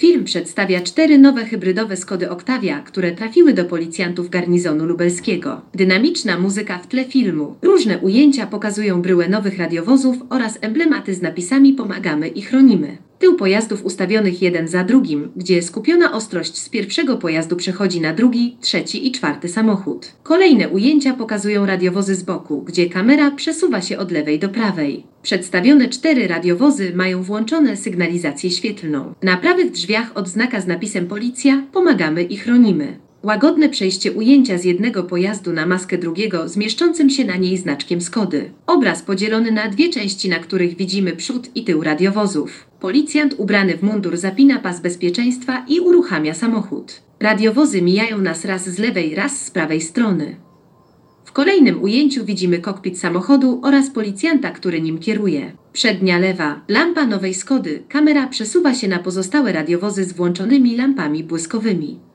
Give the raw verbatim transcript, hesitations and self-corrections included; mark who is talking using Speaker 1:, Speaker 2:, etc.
Speaker 1: Film przedstawia cztery nowe hybrydowe Skody Octavia, które trafiły do policjantów garnizonu lubelskiego. Dynamiczna muzyka w tle filmu. Różne ujęcia pokazują bryłę nowych radiowozów oraz emblematy z napisami "Pomagamy i chronimy". Tył pojazdów ustawionych jeden za drugim, gdzie skupiona ostrość z pierwszego pojazdu przechodzi na drugi, trzeci i czwarty samochód. Kolejne ujęcia pokazują radiowozy z boku, gdzie kamera przesuwa się od lewej do prawej. Przedstawione cztery radiowozy mają włączone sygnalizację świetlną. Na prawych drzwiach odznaka z napisem "Policja, pomagamy i chronimy". Łagodne przejście ujęcia z jednego pojazdu na maskę drugiego z mieszczącym się na niej znaczkiem Skody. Obraz podzielony na dwie części, na których widzimy przód i tył radiowozów. Policjant ubrany w mundur zapina pas bezpieczeństwa i uruchamia samochód. Radiowozy mijają nas raz z lewej, raz z prawej strony. W kolejnym ujęciu widzimy kokpit samochodu oraz policjanta, który nim kieruje. Przednia lewa, lampa nowej Skody, kamera przesuwa się na pozostałe radiowozy z włączonymi lampami błyskowymi.